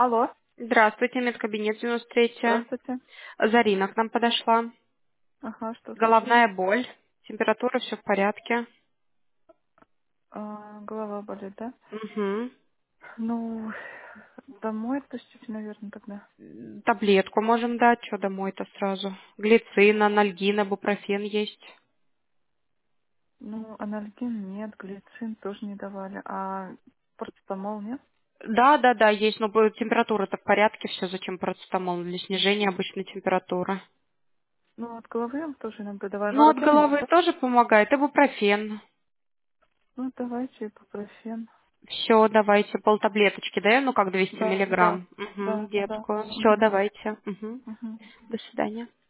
Алло, Здравствуйте, медкабинет 93. здравствуйте. Зарина к нам подошла. Ага, что случилось? Головная боль, температура, все в порядке. Голова болит, да? Угу. Ну, домой отпустите, наверное, тогда. Таблетку можем дать, что домой-то сразу. Глицин, анальгин, ибупрофен есть. Ну, анальгин нет, глицин тоже не давали, а парацетамол нет? Да, да, да, есть, но температура-то в порядке, все, зачем парацетамол? Для снижения обычной температуры. Ну, от головы им тоже иногда давали. Ну, от Нораден есть, головы да? тоже помогает, ибупрофен. Ну, давайте ибупрофен. Все, давайте, полтаблеточки даем, ну как 200 Да, да, миллиграмм. Угу, да, да. детскую. Все, Угу, давайте. Угу. угу. До свидания.